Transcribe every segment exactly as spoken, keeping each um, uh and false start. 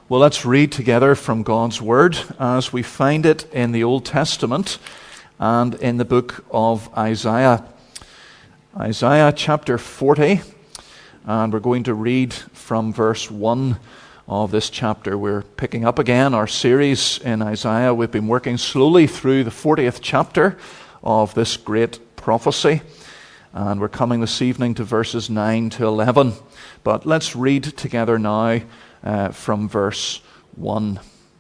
Well, let's read together from God's Word as we find it in the Old Testament and in the book of Isaiah. Isaiah chapter forty, and we're going to read from verse one of this chapter. We're picking up again our series in Isaiah. We've been working slowly through the fortieth chapter of this great prophecy, and we're coming this evening to verses nine to eleven. But let's read together now uh, from verse one.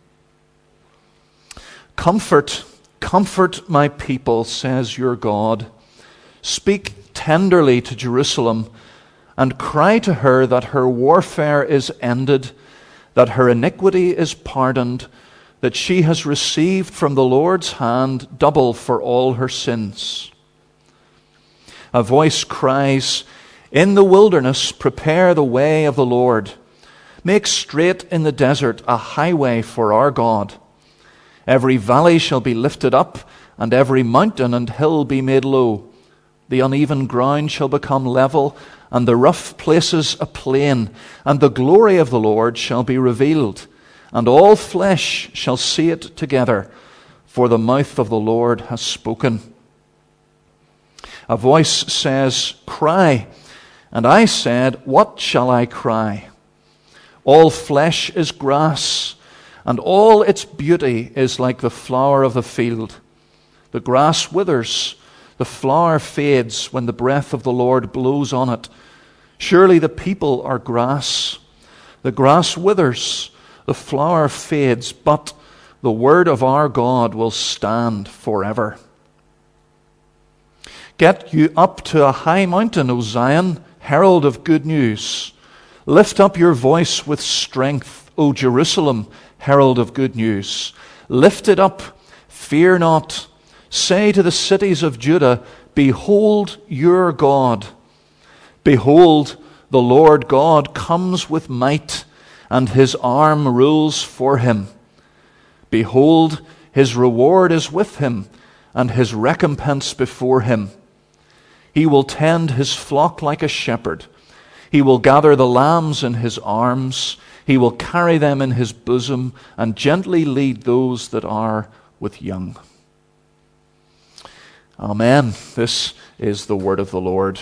Comfort, comfort my people, says your God. Speak tenderly to Jerusalem, and cry to her that her warfare is ended, that her iniquity is pardoned, that she has received from the Lord's hand double for all her sins. A voice cries, "In the wilderness prepare the way of the Lord. Make straight in the desert a highway for our God. Every valley shall be lifted up, and every mountain and hill be made low. The uneven ground shall become level, and the rough places a plain, and the glory of the Lord shall be revealed, and all flesh shall see it together, for the mouth of the Lord has spoken." A voice says, "Cry." And I said, "What shall I cry?" All flesh is grass, and all its beauty is like the flower of the field. The grass withers, the flower fades when the breath of the Lord blows on it. Surely the people are grass. The grass withers, the flower fades, but the word of our God will stand forever. Get you up to a high mountain, O Zion, herald of good news. Lift up your voice with strength, O Jerusalem, herald of good news. Lift it up, fear not. Say to the cities of Judah, "Behold your God." Behold, the Lord God comes with might, and his arm rules for him. Behold, his reward is with him, and his recompense before him. He will tend his flock like a shepherd. He will gather the lambs in his arms. He will carry them in his bosom, and gently lead those that are with young. Amen. This is the word of the Lord.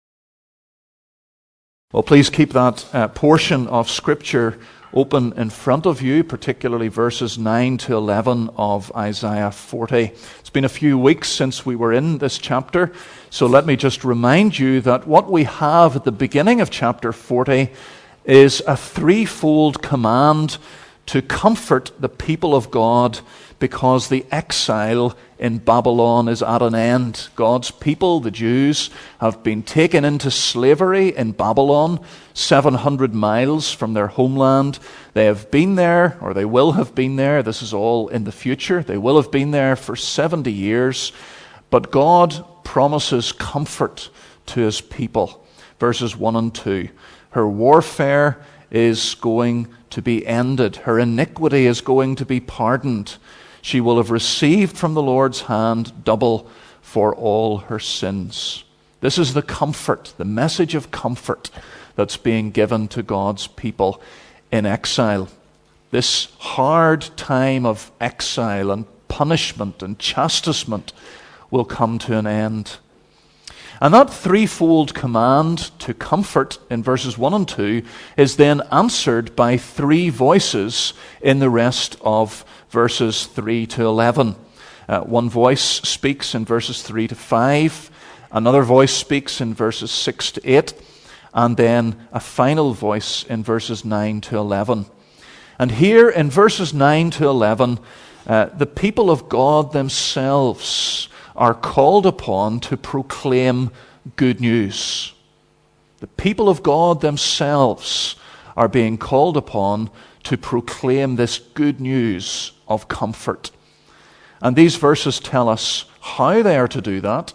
Well, please keep that uh, portion of Scripture open in front of you, particularly verses nine to eleven of Isaiah forty. It's been a few weeks since we were in this chapter, so let me just remind you that what we have at the beginning of chapter forty is a threefold command to comfort the people of God because the exile in Babylon is at an end. God's people, the Jews, have been taken into slavery in Babylon, seven hundred miles from their homeland. They have been there, or they will have been there. This is all in the future. They will have been there for seventy years. But God promises comfort to his people. Verses one and two. Her warfare is going to be ended. Her iniquity is going to be pardoned. She will have received from the Lord's hand double for all her sins. This is the comfort, the message of comfort that's being given to God's people in exile. This hard time of exile and punishment and chastisement will come to an end. And that threefold command to comfort in verses one and two is then answered by three voices in the rest of verses three to eleven. Uh, one voice speaks in verses three to five, another voice speaks in verses six to eight, and then a final voice in verses nine to eleven. And here in verses nine to eleven, uh, the people of God themselves are called upon to proclaim good news. The people of God themselves are being called upon to proclaim this good news of comfort. And these verses tell us how they are to do that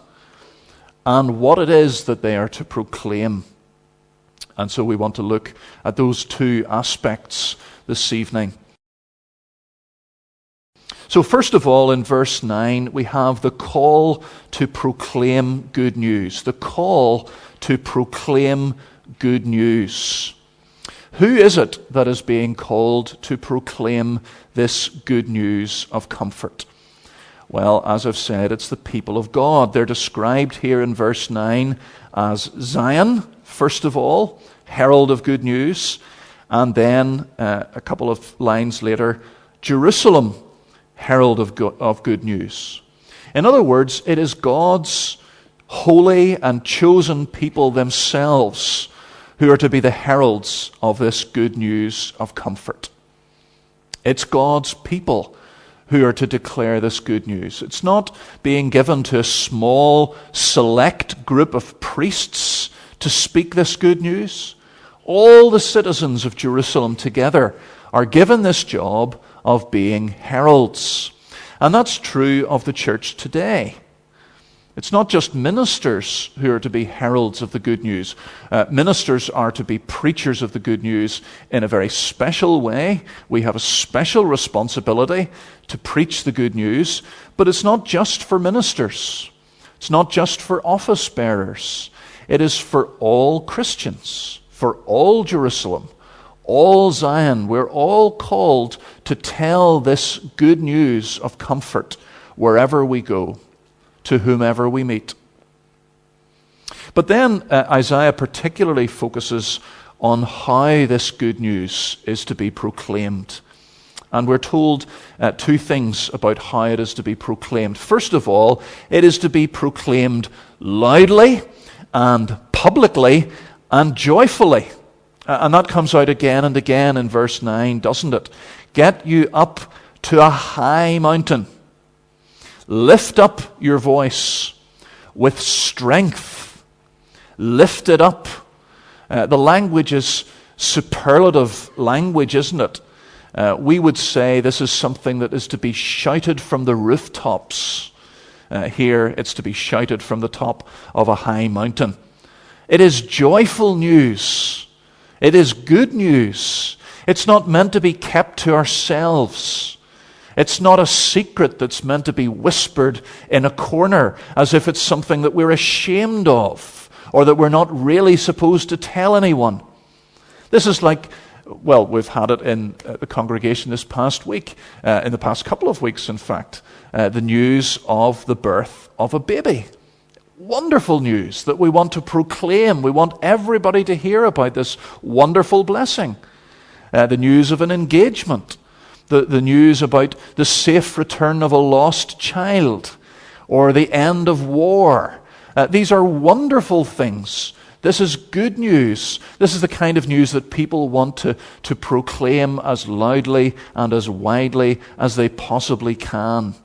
and what it is that they are to proclaim. And so we want to look at those two aspects this evening. So first of all, in verse nine, we have the call to proclaim good news. The call to proclaim good news. Who is it that is being called to proclaim this good news of comfort? Well, as I've said, it's the people of God. They're described here in verse nine as Zion, first of all, herald of good news, and then uh, a couple of lines later, Jerusalem, herald of go- of good news. In other words, it is God's holy and chosen people themselves who are to be the heralds of this good news of comfort. It's God's people who are to declare this good news. It's not being given to a small, select group of priests to speak this good news. All the citizens of Jerusalem together are given this job of being heralds. And that's true of the church today. It's not just ministers who are to be heralds of the good news. Uh, ministers are to be preachers of the good news in a very special way. We have a special responsibility to preach the good news, but it's not just for ministers. It's not just for office bearers. It is for all Christians, for all Jerusalem, all Zion. We're all called to tell this good news of comfort wherever we go, to whomever we meet. But then uh, Isaiah particularly focuses on how this good news is to be proclaimed. And we're told uh, two things about how it is to be proclaimed. First of all, it is to be proclaimed loudly and publicly and joyfully. Uh, and that comes out again and again in verse nine, doesn't it? Get you up to a high mountain. Lift up your voice with strength. Lift it up. Uh, the language is superlative language, isn't it? Uh, we would say this is something that is to be shouted from the rooftops. Uh, here, it's to be shouted from the top of a high mountain. It is joyful news. It is good news. It's not meant to be kept to ourselves. It's not a secret that's meant to be whispered in a corner as if it's something that we're ashamed of or that we're not really supposed to tell anyone. This is like, well, we've had it in uh, the congregation this past week, uh, in the past couple of weeks, in fact, uh, the news of the birth of a baby. Wonderful news that we want to proclaim. We want everybody to hear about this wonderful blessing. Uh, the news of an engagement. The, the news about the safe return of a lost child or the end of war. Uh, these are wonderful things. This is good news. This is the kind of news that people want to, to proclaim as loudly and as widely as they possibly can.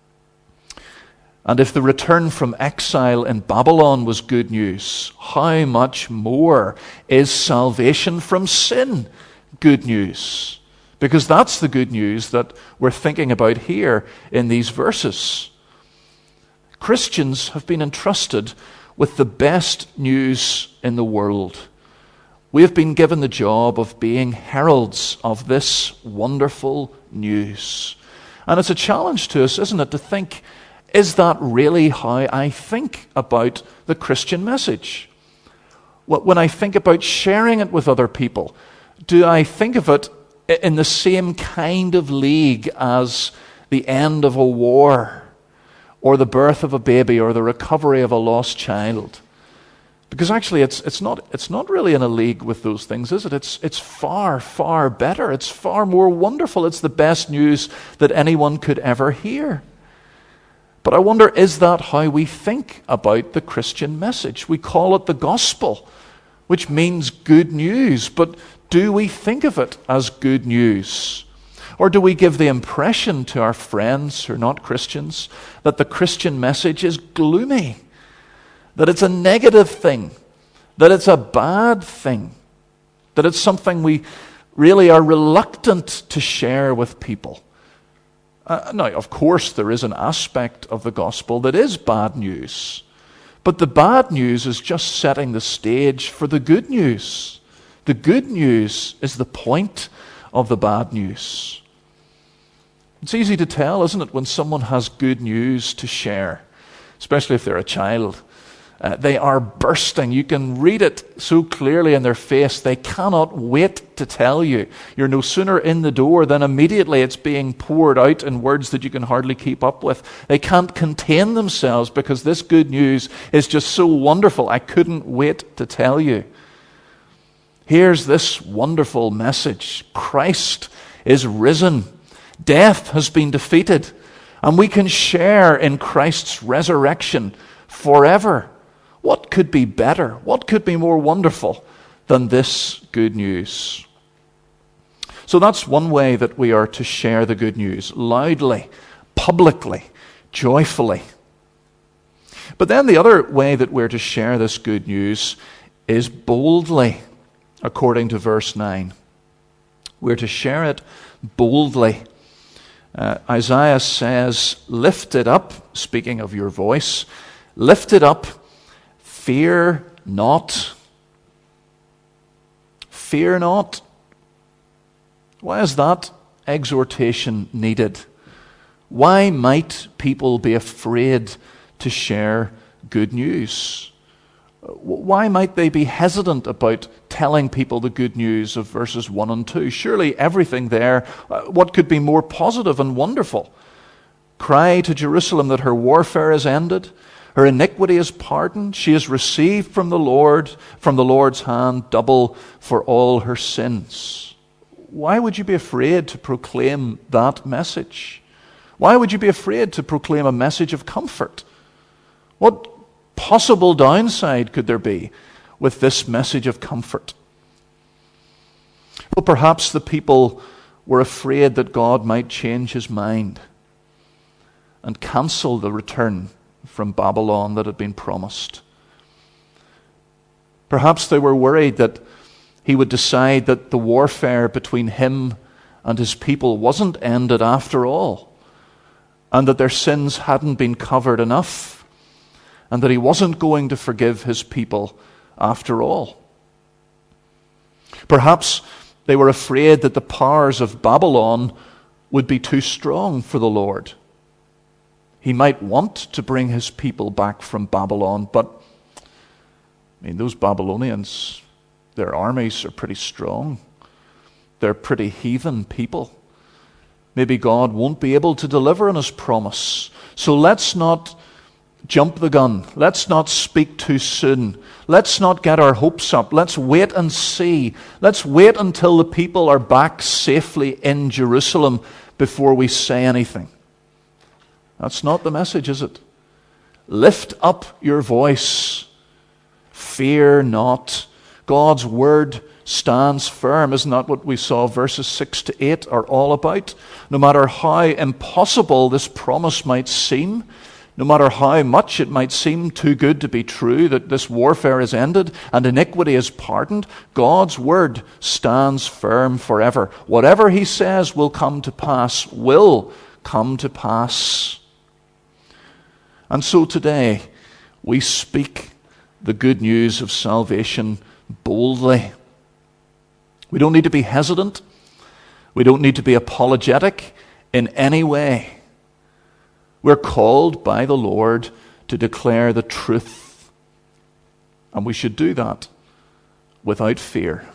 And if the return from exile in Babylon was good news, how much more is salvation from sin good news? Because that's the good news that we're thinking about here in these verses. Christians have been entrusted with the best news in the world. We have been given the job of being heralds of this wonderful news. And it's a challenge to us, isn't it, to think, is that really how I think about the Christian message? When I think about sharing it with other people, do I think of it in the same kind of league as the end of a war or the birth of a baby or the recovery of a lost child? Because actually it's it's not it's not really in a league with those things, is it? It's it's far, far better. It's far more wonderful. It's the best news that anyone could ever hear. But I wonder, is that how we think about the Christian message? We call it the gospel, which means good news, but do we think of it as good news? Or do we give the impression to our friends who are not Christians that the Christian message is gloomy, that it's a negative thing, that it's a bad thing, that it's something we really are reluctant to share with people? Uh, now, of course, there is an aspect of the gospel that is bad news, but the bad news is just setting the stage for the good news. The good news is the point of the bad news. It's easy to tell, isn't it, when someone has good news to share, especially if they're a child. Uh, they are bursting. You can read it so clearly in their face. They cannot wait to tell you. You're no sooner in the door than immediately it's being poured out in words that you can hardly keep up with. They can't contain themselves because this good news is just so wonderful. I couldn't wait to tell you. Here's this wonderful message. Christ is risen. Death has been defeated. And we can share in Christ's resurrection forever. What could be better? What could be more wonderful than this good news? So that's one way that we are to share the good news, loudly, publicly, joyfully. But then the other way that we're to share this good news is boldly, according to verse nine. We're to share it boldly. Uh, Isaiah says, lift it up, speaking of your voice, lift it up, fear not. Fear not. Why is that exhortation needed? Why might people be afraid to share good news? Why might they be hesitant about telling people the good news of verses one and two? Surely everything there, uh, what could be more positive and wonderful? Cry to Jerusalem that her warfare is ended, her iniquity is pardoned, she has received from the Lord, from the Lord's hand, double for all her sins. Why would you be afraid to proclaim that message? Why would you be afraid to proclaim a message of comfort? What possible downside could there be with this message of comfort? Well, perhaps the people were afraid that God might change his mind and cancel the return from Babylon that had been promised. Perhaps they were worried that he would decide that the warfare between him and his people wasn't ended after all, and that their sins hadn't been covered enough, and that he wasn't going to forgive his people after all. Perhaps they were afraid that the powers of Babylon would be too strong for the Lord. He might want to bring his people back from Babylon, but I mean, those Babylonians, their armies are pretty strong. They're pretty heathen people. Maybe God won't be able to deliver on his promise. So let's not jump the gun. Let's not speak too soon. Let's not get our hopes up. Let's wait and see. Let's wait until the people are back safely in Jerusalem before we say anything. That's not the message, is it? Lift up your voice. Fear not. God's word stands firm. Isn't that what we saw verses six to eight are all about? No matter how impossible this promise might seem, no matter how much it might seem too good to be true, that this warfare is ended and iniquity is pardoned, God's word stands firm forever. Whatever he says will come to pass, will come to pass. And so today, we speak the good news of salvation boldly. We don't need to be hesitant. We don't need to be apologetic in any way. We're called by the Lord to declare the truth. And we should do that without fear.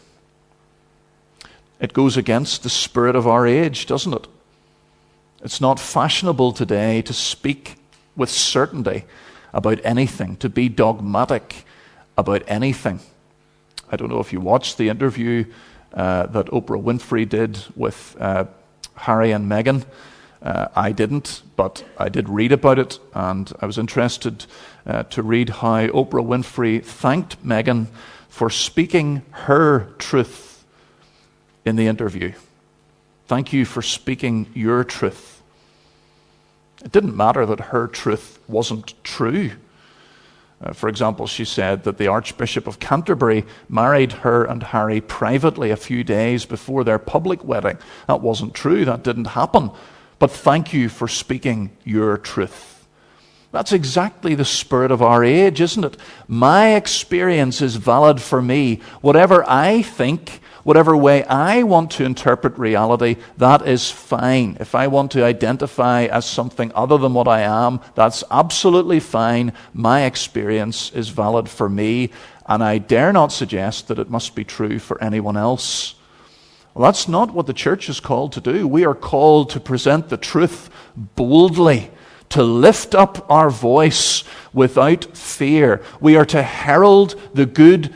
It goes against the spirit of our age, doesn't it? It's not fashionable today to speak with certainty about anything, to be dogmatic about anything. I don't know if you watched the interview uh, that Oprah Winfrey did with uh, Harry and Meghan. Uh, I didn't, but I did read about it, and I was interested uh, to read how Oprah Winfrey thanked Meghan for speaking her truth in the interview. Thank you for speaking your truth. It didn't matter that her truth wasn't true. Uh, for example, she said that the Archbishop of Canterbury married her and Harry privately a few days before their public wedding. That wasn't true. That didn't happen. But thank you for speaking your truth. That's exactly the spirit of our age, isn't it? My experience is valid for me. Whatever I think, whatever way I want to interpret reality, that is fine. If I want to identify as something other than what I am, that's absolutely fine. My experience is valid for me, and I dare not suggest that it must be true for anyone else. Well, that's not what the church is called to do. We are called to present the truth boldly, to lift up our voice without fear. We are to herald the good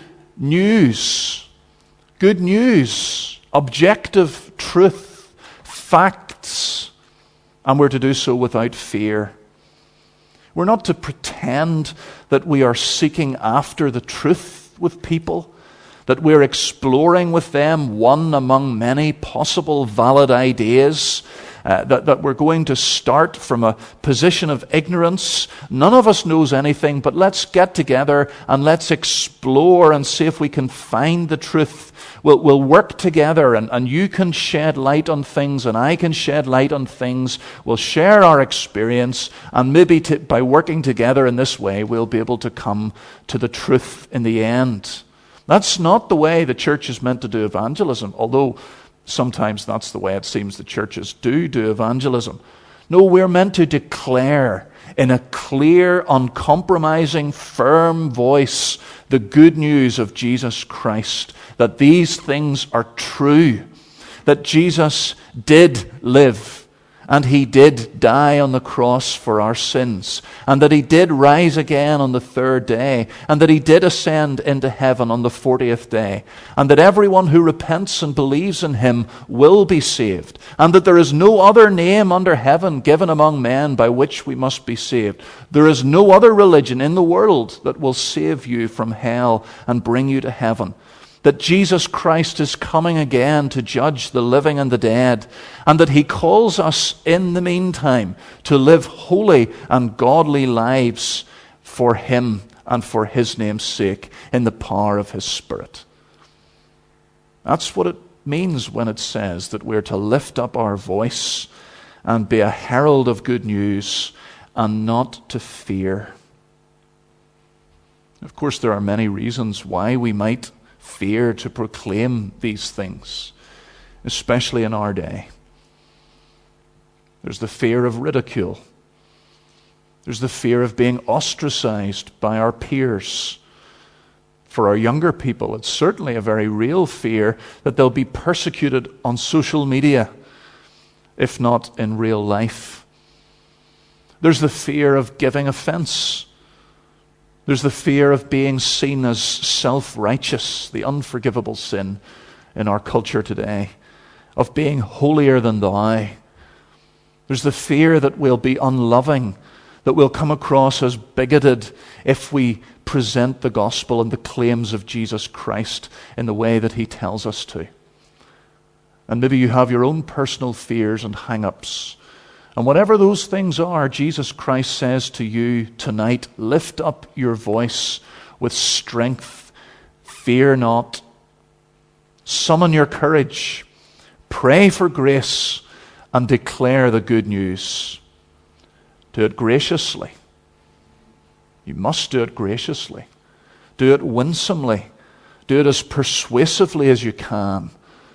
news. Good news, objective truth, facts, and we're to do so without fear. We're not to pretend that we are seeking after the truth with people, that we're exploring with them one among many possible valid ideas, uh, that, that we're going to start from a position of ignorance. None of us knows anything, but let's get together and let's explore and see if we can find the truth. We'll, we'll work together, and, and you can shed light on things and I can shed light on things. We'll share our experience, and maybe to, by working together in this way, we'll be able to come to the truth in the end. That's not the way the church is meant to do evangelism, although sometimes that's the way it seems the churches do do evangelism. No, we're meant to declare in a clear, uncompromising, firm voice the good news of Jesus Christ, that these things are true, that Jesus did live, and he did die on the cross for our sins, and that he did rise again on the third day, and that he did ascend into heaven on the fortieth day, and that everyone who repents and believes in him will be saved, and that there is no other name under heaven given among men by which we must be saved. There is no other religion in the world that will save you from hell and bring you to heaven. That Jesus Christ is coming again to judge the living and the dead, and that he calls us in the meantime to live holy and godly lives for him and for his name's sake in the power of his Spirit. That's what it means when it says that we're to lift up our voice and be a herald of good news and not to fear. Of course, there are many reasons why we might fear to proclaim these things, especially in our day. There's the fear of ridicule. There's the fear of being ostracized by our peers. For our younger people, it's certainly a very real fear that they'll be persecuted on social media, if not in real life. There's the fear of giving offense. There's the fear of being seen as self-righteous, the unforgivable sin in our culture today, of being holier than thou. There's the fear that we'll be unloving, that we'll come across as bigoted if we present the gospel and the claims of Jesus Christ in the way that he tells us to. And maybe you have your own personal fears and hang-ups. And whatever those things are, Jesus Christ says to you tonight, lift up your voice with strength. Fear not. Summon your courage. Pray for grace and declare the good news. Do it graciously. You must do it graciously. Do it winsomely. Do it as persuasively as you can.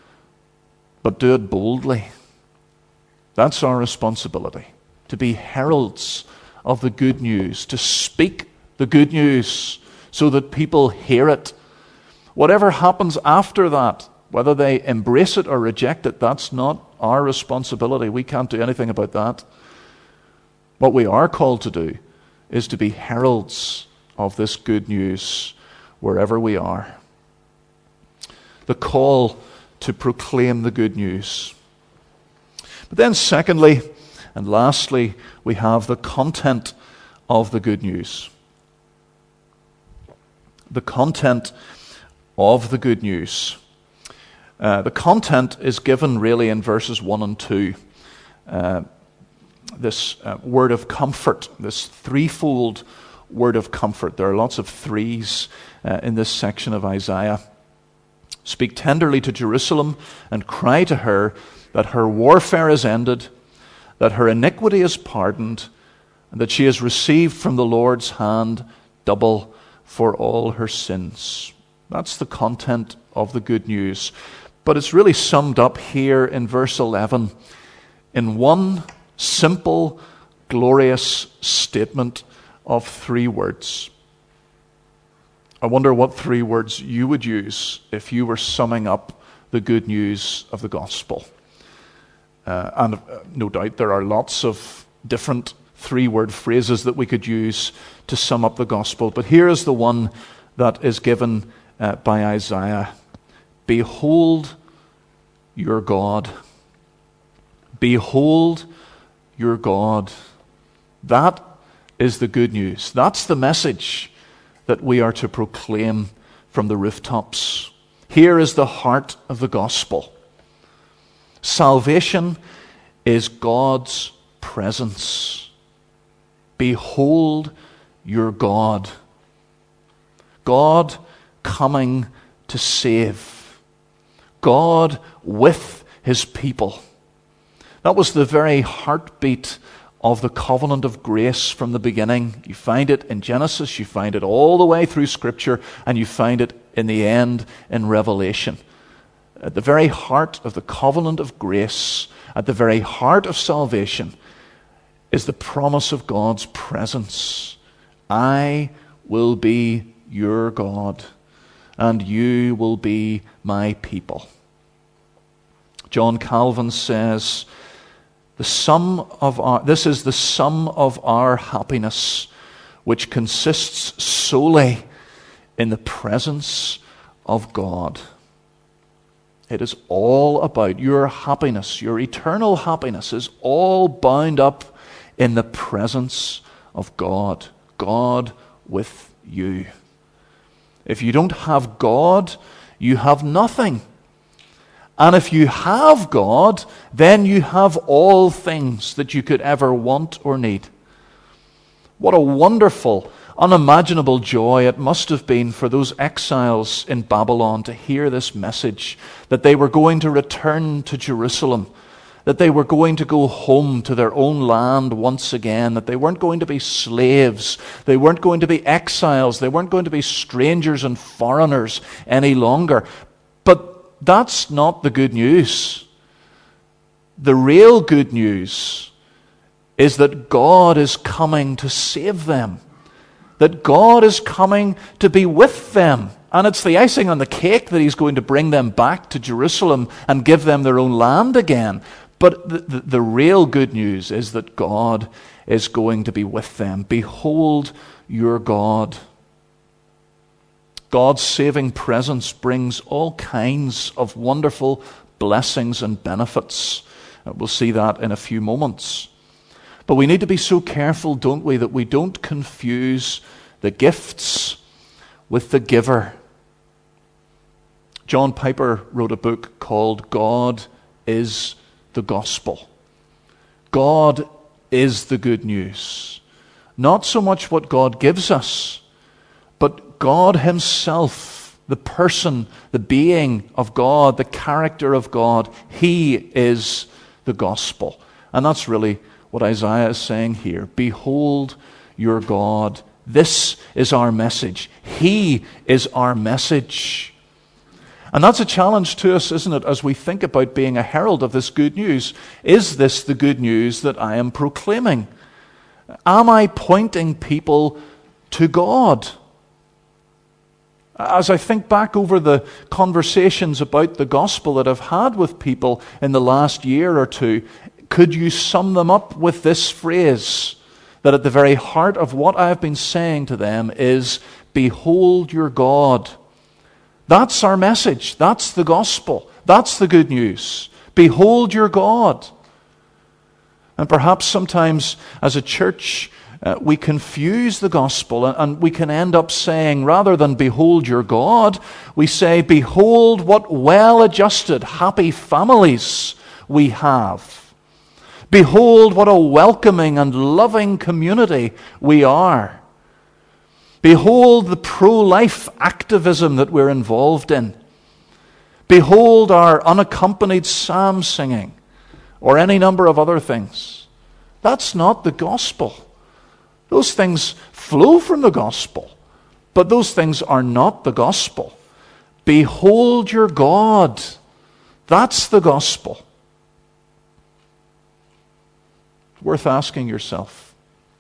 But do it boldly. That's our responsibility, to be heralds of the good news, to speak the good news so that people hear it. Whatever happens after that, whether they embrace it or reject it, that's not our responsibility. We can't do anything about that. What we are called to do is to be heralds of this good news wherever we are. The call to proclaim the good news. But then secondly, and lastly, we have the content of the good news. The content of the good news. Uh, the content is given really in verses one and two. Uh, this uh, word of comfort, this threefold word of comfort. There are lots of threes uh, in this section of Isaiah. Speak tenderly to Jerusalem and cry to her that her warfare is ended, that her iniquity is pardoned, and that she has received from the Lord's hand double for all her sins. That's the content of the good news. But it's really summed up here in verse eleven in one simple, glorious statement of three words. I wonder what three words you would use if you were summing up the good news of the gospel. Uh, and uh, no doubt there are lots of different three-word phrases that we could use to sum up the gospel. But here is the one that is given uh, by Isaiah. Behold your God. Behold your God. That is the good news. That's the message that we are to proclaim from the rooftops. Here is the heart of the gospel. Salvation is God's presence. Behold your God. God coming to save. God with his people. That was the very heartbeat of the covenant of grace from the beginning. You find it in Genesis, you find it all the way through Scripture, and you find it in the end in Revelation. At the very heart of the covenant of grace, at the very heart of salvation, is the promise of God's presence. I will be your God, and you will be my people. John Calvin says, the sum of our, this is the sum of our happiness, which consists solely in the presence of God. It is all about your happiness. Your eternal happiness is all bound up in the presence of God. God with you. If you don't have God, you have nothing. And if you have God, then you have all things that you could ever want or need. What a wonderful, unimaginable joy it must have been for those exiles in Babylon to hear this message, that they were going to return to Jerusalem, that they were going to go home to their own land once again, that they weren't going to be slaves, they weren't going to be exiles, they weren't going to be strangers and foreigners any longer. But that's not the good news. The real good news is that God is coming to save them, that God is coming to be with them. And it's the icing on the cake that he's going to bring them back to Jerusalem and give them their own land again. But the, the, the real good news is that God is going to be with them. Behold your God. God's saving presence brings all kinds of wonderful blessings and benefits. We'll see that in a few moments. But we need to be so careful, don't we, that we don't confuse the gifts with the giver. John Piper wrote a book called God is the Gospel. God is the good news. Not so much what God gives us, but God himself, the person, the being of God, the character of God. He is the gospel. And that's really what Isaiah is saying here. Behold your God. This is our message. He is our message. And that's a challenge to us, isn't it, as we think about being a herald of this good news. Is this the good news that I am proclaiming? Am I pointing people to God? As I think back over the conversations about the gospel that I've had with people in the last year or two, could you sum them up with this phrase, that at the very heart of what I've been saying to them is, behold your God. That's our message. That's the gospel. That's the good news. Behold your God. And perhaps sometimes as a church, Uh, we confuse the gospel, and, and we can end up saying, rather than behold your God, we say, behold what well-adjusted, happy families we have. Behold what a welcoming and loving community we are. Behold the pro-life activism that we're involved in. Behold our unaccompanied psalm singing, or any number of other things. That's not the gospel. Those things flow from the gospel, but those things are not the gospel. Behold your God. That's the gospel. It's worth asking yourself,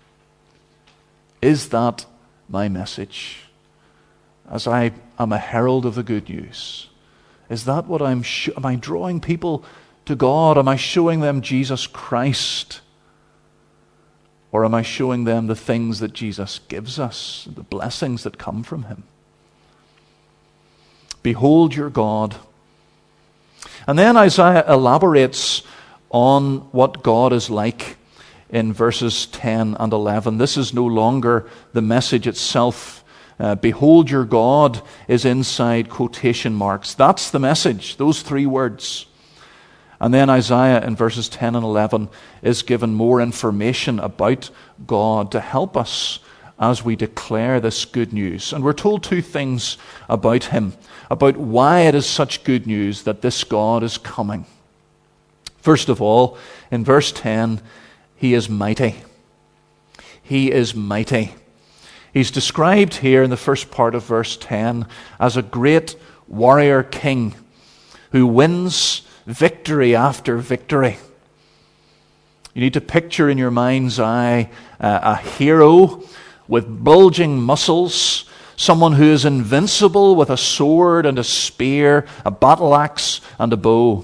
is that my message? As I am a herald of the good news, is that what I'm, sh- am I drawing people to God? Am I showing them Jesus Christ? Or am I showing them the things that Jesus gives us, the blessings that come from him? Behold your God. And then Isaiah elaborates on what God is like in verses ten and eleven. This is no longer the message itself. Uh, Behold your God is inside quotation marks. That's the message, those three words. And then Isaiah in verses ten and eleven is given more information about God to help us as we declare this good news. And we're told two things about him, about why it is such good news that this God is coming. First of all, in verse ten, he is mighty. He is mighty. He's described here in the first part of verse ten as a great warrior king who wins victory after victory. You need to picture in your mind's eye uh, a hero with bulging muscles, someone who is invincible with a sword and a spear, a battle axe and a bow.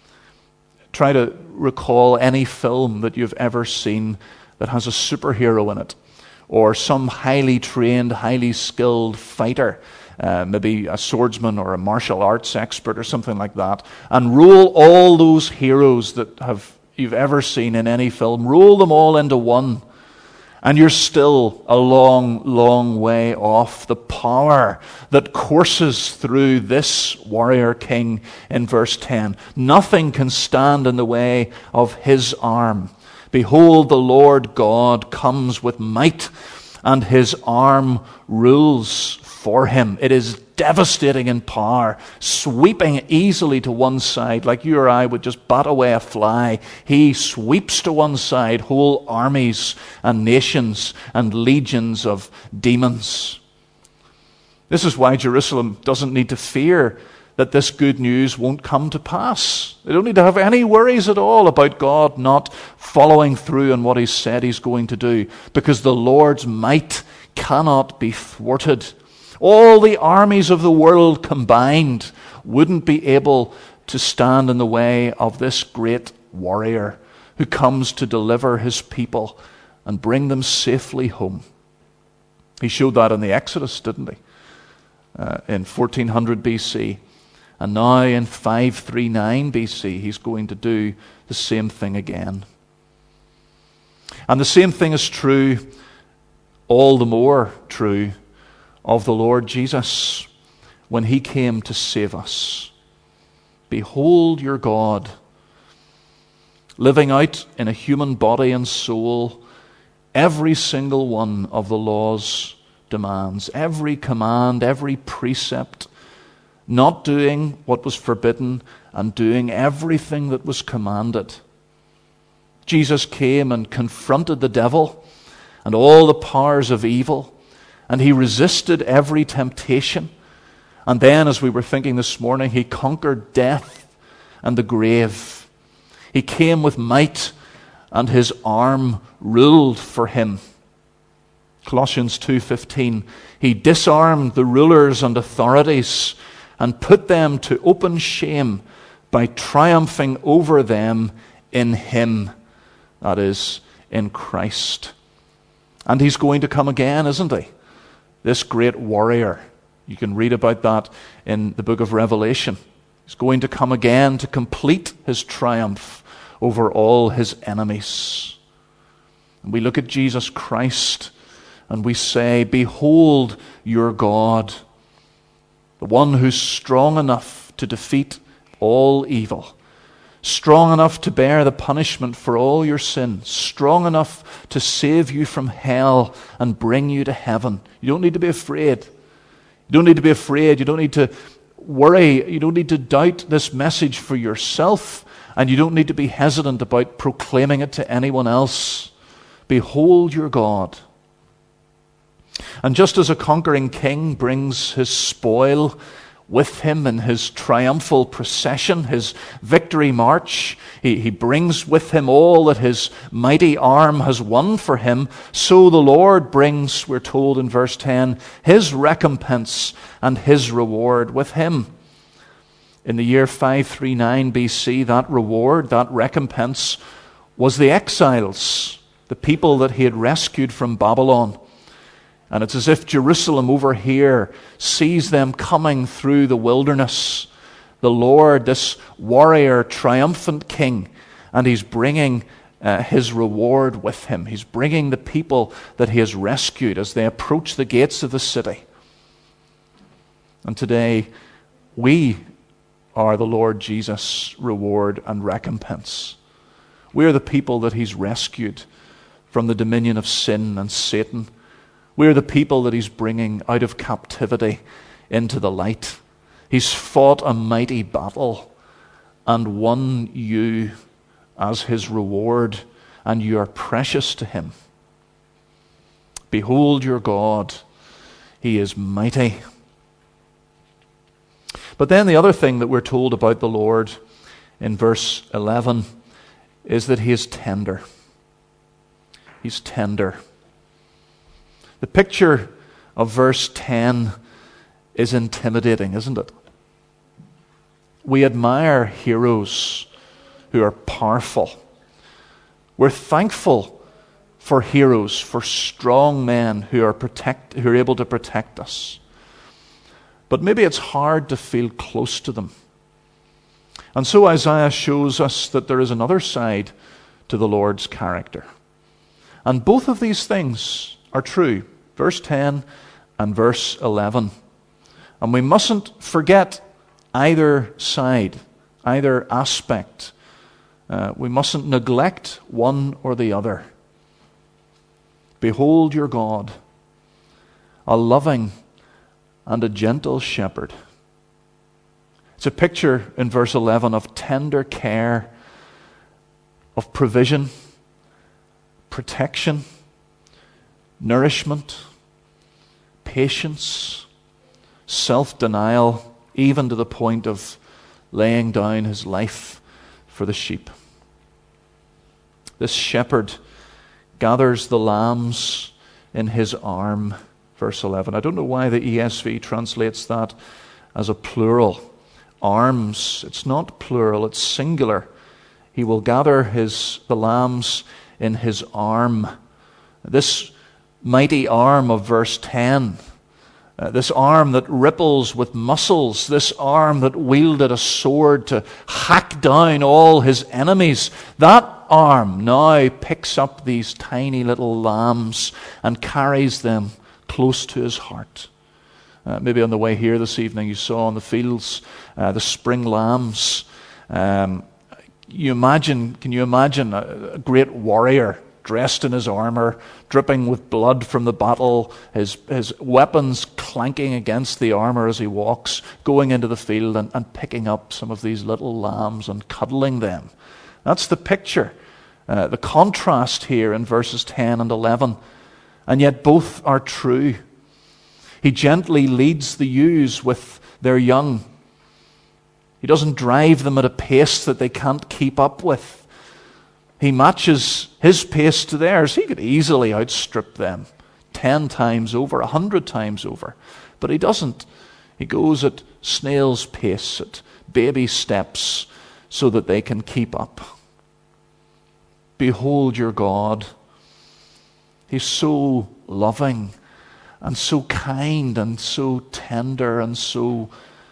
Try to recall any film that you've ever seen that has a superhero in it, or some highly trained, highly skilled fighter, uh, maybe a swordsman or a martial arts expert or something like that, and roll all those heroes that have you've ever seen in any film, roll them all into one, and you're still a long, long way off the power that courses through this warrior king in verse ten. Nothing can stand in the way of his arm. Behold, the Lord God comes with might, and his arm rules for him. It is devastating in power, sweeping easily to one side, like you or I would just bat away a fly. He sweeps to one side whole armies and nations and legions of demons. This is why Jerusalem doesn't need to fear that this good news won't come to pass. They don't need to have any worries at all about God not following through on what he said he's going to do, because the Lord's might cannot be thwarted. All the armies of the world combined wouldn't be able to stand in the way of this great warrior who comes to deliver his people and bring them safely home. He showed that in the Exodus, didn't he? Uh, in fourteen hundred B C. And now in five thirty-nine B C, he's going to do the same thing again. And the same thing is true, all the more true, of the Lord Jesus when he came to save us. Behold your God, living out in a human body and soul every single one of the law's demands, every command, every precept, not doing what was forbidden and doing everything that was commanded. Jesus came and confronted the devil and all the powers of evil, and he resisted every temptation. And then, as we were thinking this morning, he conquered death and the grave. He came with might, and his arm ruled for him. Colossians two fifteen, he disarmed the rulers and authorities and put them to open shame by triumphing over them in him, that is, in Christ. And he's going to come again, isn't he? This great warrior. You can read about that in the book of Revelation. He's going to come again to complete his triumph over all his enemies. And we look at Jesus Christ and we say, behold your God, the one who's strong enough to defeat all evil, strong enough to bear the punishment for all your sins, strong enough to save you from hell and bring you to heaven. You don't need to be afraid. You don't need to be afraid. You don't need to worry. You don't need to doubt this message for yourself, and you don't need to be hesitant about proclaiming it to anyone else. Behold your God. And just as a conquering king brings his spoil with him in his triumphal procession, his victory march, he, he brings with him all that his mighty arm has won for him, so the Lord brings, we're told in verse ten, his recompense and his reward with him. In the year five thirty-nine B C, that reward, that recompense, was the exiles, the people that he had rescued from Babylon. And it's as if Jerusalem over here sees them coming through the wilderness. The Lord, this warrior, triumphant king, and he's bringing uh, his reward with him. He's bringing the people that he has rescued as they approach the gates of the city. And today, we are the Lord Jesus' reward and recompense. We are the people that he's rescued from the dominion of sin and Satan. We are the people that he's bringing out of captivity into the light. He's fought a mighty battle and won you as his reward, and you are precious to him. Behold your God. He is mighty. But then the other thing that we're told about the Lord in verse eleven is that he is tender. He's tender. The picture of verse ten is intimidating, isn't it? We admire heroes who are powerful. We're thankful for heroes, for strong men who are protect, who are able to protect us. But maybe it's hard to feel close to them. And so Isaiah shows us that there is another side to the Lord's character. And both of these things are true. Verse ten and verse eleven. And we mustn't forget either side, either aspect. Uh, we mustn't neglect one or the other. Behold your God, a loving and a gentle shepherd. It's a picture in verse eleven of tender care, of provision, protection, nourishment, patience, self-denial, even to the point of laying down his life for the sheep. This shepherd gathers the lambs in his arm, verse eleven. I don't know why the E S V translates that as a plural. Arms, it's not plural, it's singular. He will gather his the lambs in his arm. This mighty arm of verse ten, uh, this arm that ripples with muscles, this arm that wielded a sword to hack down all his enemies, that arm now picks up these tiny little lambs and carries them close to his heart. Uh, maybe on the way here this evening you saw on the fields uh, the spring lambs. Um, you imagine, can you imagine a, a great warrior dressed in his armor, dripping with blood from the battle, his, his weapons clanking against the armor as he walks, going into the field and, and picking up some of these little lambs and cuddling them. That's the picture, uh, the contrast here in verses ten and eleven. And yet both are true. He gently leads the ewes with their young. He doesn't drive them at a pace that they can't keep up with. He matches his pace to theirs. He could easily outstrip them ten times over, a hundred times over. But he doesn't. He goes at snail's pace, at baby steps, so that they can keep up. Behold your God. He's so loving and so kind and so tender and so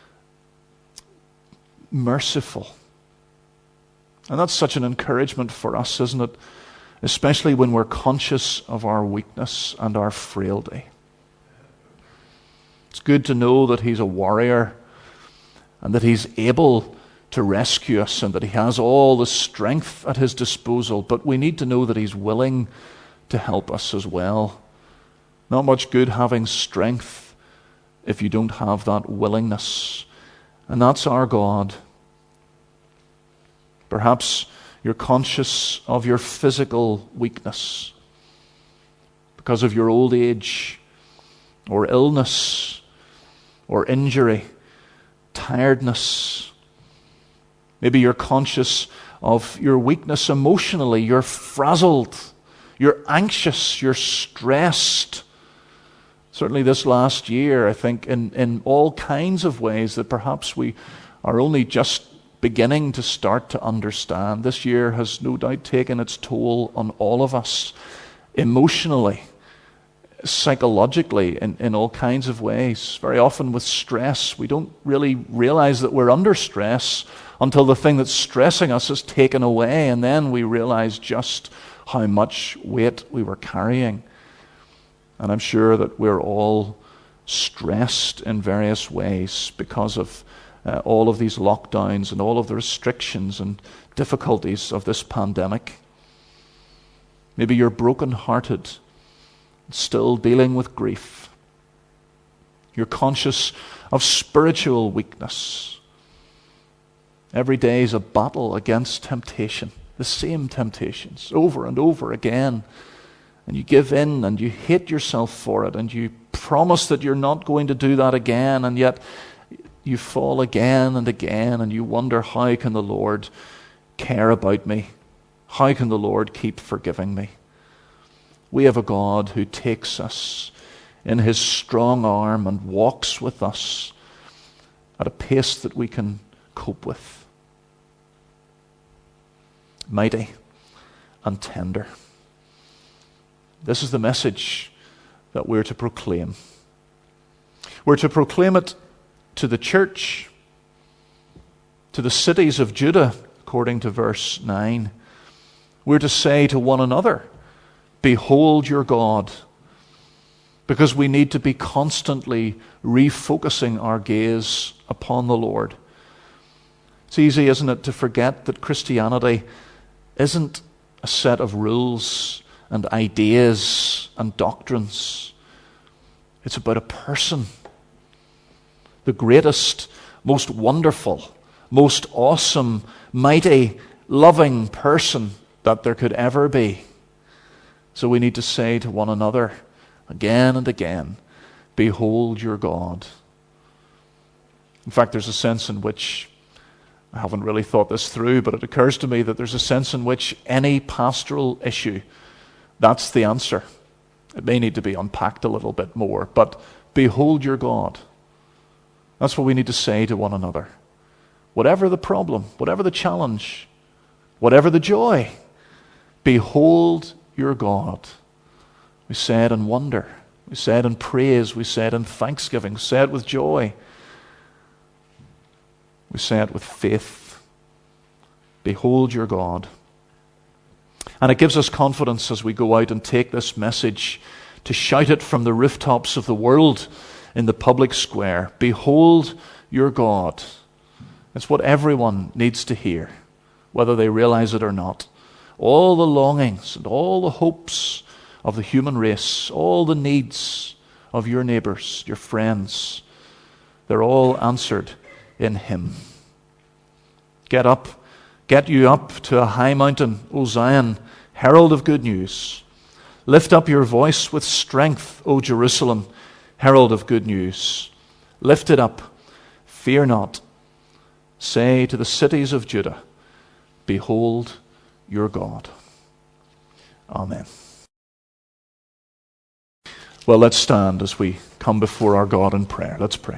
merciful. And that's such an encouragement for us, isn't it? Especially when we're conscious of our weakness and our frailty. It's good to know that he's a warrior and that he's able to rescue us and that he has all the strength at his disposal, but we need to know that he's willing to help us as well. Not much good having strength if you don't have that willingness. And that's our God. Perhaps you're conscious of your physical weakness because of your old age, or illness, or injury, tiredness. Maybe you're conscious of your weakness emotionally. You're frazzled. You're anxious. You're stressed. Certainly this last year, I think, in, in all kinds of ways that perhaps we are only just beginning to start to understand. This year has no doubt taken its toll on all of us, emotionally, psychologically, in, in all kinds of ways. Very often with stress, we don't really realize that we're under stress until the thing that's stressing us is taken away, and then we realize just how much weight we were carrying. And I'm sure that we're all stressed in various ways because of uh, all of these lockdowns and all of the restrictions and difficulties of this pandemic. Maybe you're broken-hearted, still dealing with grief. You're conscious of spiritual weakness. Every day is a battle against temptation, the same temptations, over and over again. And you give in and you hate yourself for it, and you promise that you're not going to do that again, and yet you fall again and again, and you wonder, how can the Lord care about me? How can the Lord keep forgiving me? We have a God who takes us in his strong arm and walks with us at a pace that we can cope with. Mighty and tender. This is the message that we're to proclaim. We're to proclaim it to the church, to the cities of Judah, according to verse nine. We're to say to one another, behold your God, because we need to be constantly refocusing our gaze upon the Lord. It's easy, isn't it, to forget that Christianity isn't a set of rules and ideas and doctrines. It's about a person. The greatest, most wonderful, most awesome, mighty, loving person that there could ever be. So we need to say to one another again and again, behold your God. In fact, there's a sense in which, I haven't really thought this through, but it occurs to me that there's a sense in which any pastoral issue, that's the answer. It may need to be unpacked a little bit more, but behold your God. That's what we need to say to one another. Whatever the problem, whatever the challenge, whatever the joy, behold your God. We say it in wonder. We say it in praise. We say it in thanksgiving. We say it with joy. We say it with faith. Behold your God. And it gives us confidence as we go out and take this message to shout it from the rooftops of the world in the public square. Behold your God. It's what everyone needs to hear, whether they realize it or not. All the longings and all the hopes of the human race, all the needs of your neighbors, your friends, they're all answered in him. Get up, get you up to a high mountain, O Zion, herald of good news. Lift up your voice with strength, O Jerusalem, herald of good news. Lift it up, fear not. Say to the cities of Judah, behold your God. Amen. Well, let's stand as we come before our God in prayer. Let's pray.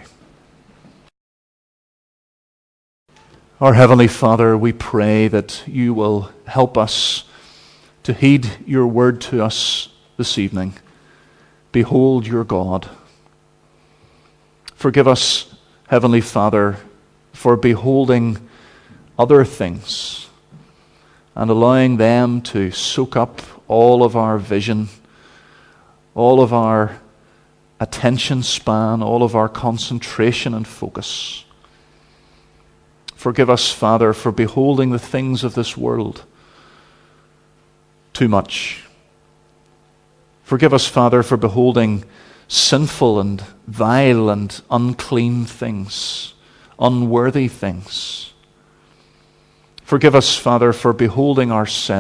Our Heavenly Father, we pray that you will help us to heed your word to us this evening. Behold your God. Forgive us, Heavenly Father, for beholding other things and allowing them to soak up all of our vision, all of our attention span, all of our concentration and focus. Forgive us, Father, for beholding the things of this world too much. Forgive us, Father, for beholding sinful and vile and unclean things, unworthy things. Forgive us, Father, for beholding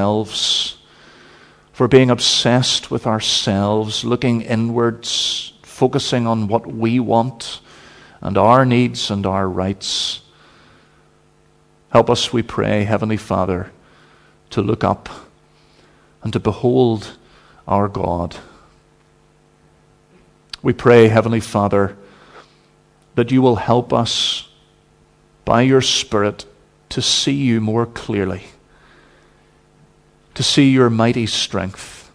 ourselves, for being obsessed with ourselves, looking inwards, focusing on what we want and our needs and our rights. Help us, we pray, Heavenly Father, to look up and to behold our God. We pray, Heavenly Father, that you will help us by your Spirit to see you more clearly, to see your mighty strength,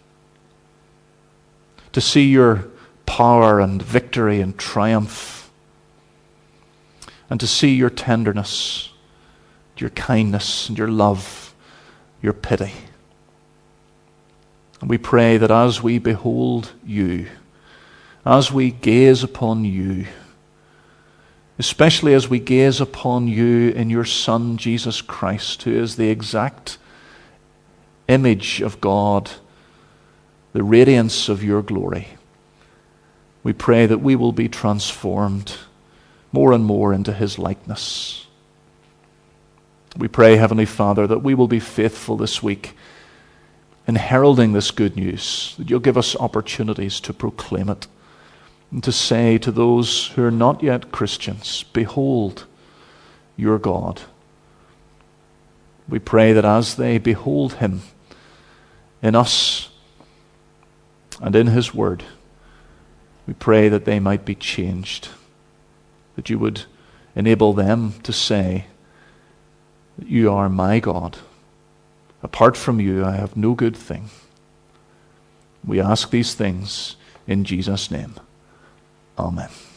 to see your power and victory and triumph, and to see your tenderness, your kindness, and your love, your pity. And we pray that as we behold you, as we gaze upon you, especially as we gaze upon you in your Son, Jesus Christ, who is the exact image of God, the radiance of your glory, we pray that we will be transformed more and more into his likeness. We pray, Heavenly Father, that we will be faithful this week in heralding this good news, that you'll give us opportunities to proclaim it, and to say to those who are not yet Christians, behold your God. We pray that as they behold him in us and in his word, we pray that they might be changed, that you would enable them to say that you are my God. Apart from you, I have no good thing. We ask these things in Jesus' name. Amen.